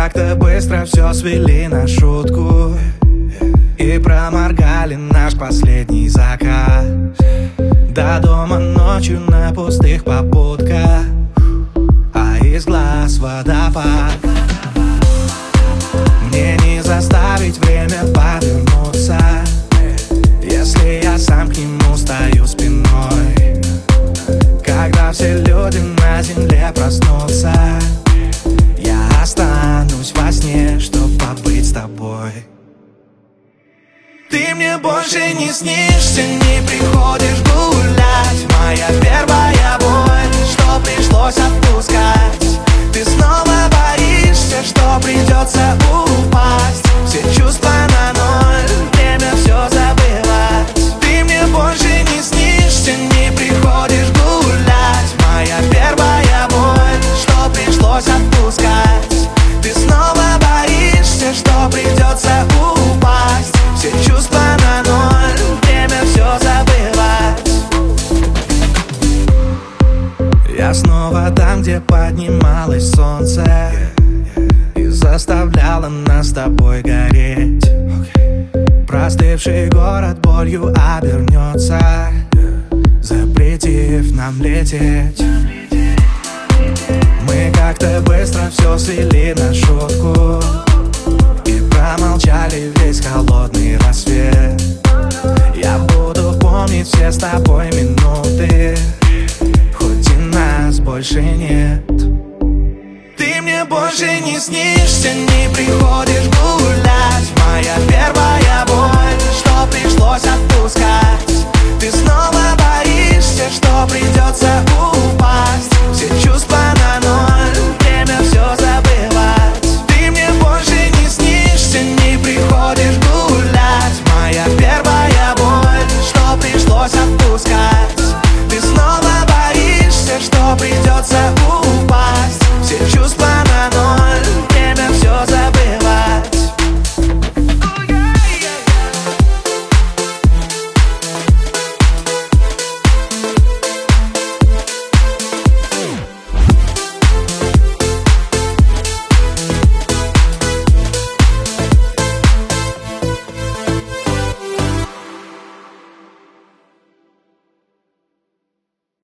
как-то быстро все свели на шутку и проморгали наш последний закат. До дома ночью на пустых попутках, а из глаз водопад. Мне не заставить время повернуться, если я сам к нему стою спиной. Когда все люди на земле проснутся, я останусь во сне, чтоб побыть с тобой. Ты мне больше не снишься, не приходишь гулять. Моя первая боль, что пришлось отпускать. Ты снова боишься, что придется упасть. Все чувства на ноль, время все забывать. Ты мне больше не снишься, не приходишь гулять. Моя первая боль, что пришлось отпускать. Ты снова боишься, что придется упасть. Все чувства на ноль, время все забывать. Я снова там, где поднималось солнце и заставляло нас с тобой гореть. Простывший город болью обернется, запретив нам лететь. Мы как-то быстро все свели на шутку и промолчали весь холодный рассвет. Я буду помнить все с тобой минуты, хоть и нас больше нет. Ты мне больше не снишься, не приходишь гулять. Моя первая боль, что пришлось отпускать. Ты снова боишься, что придется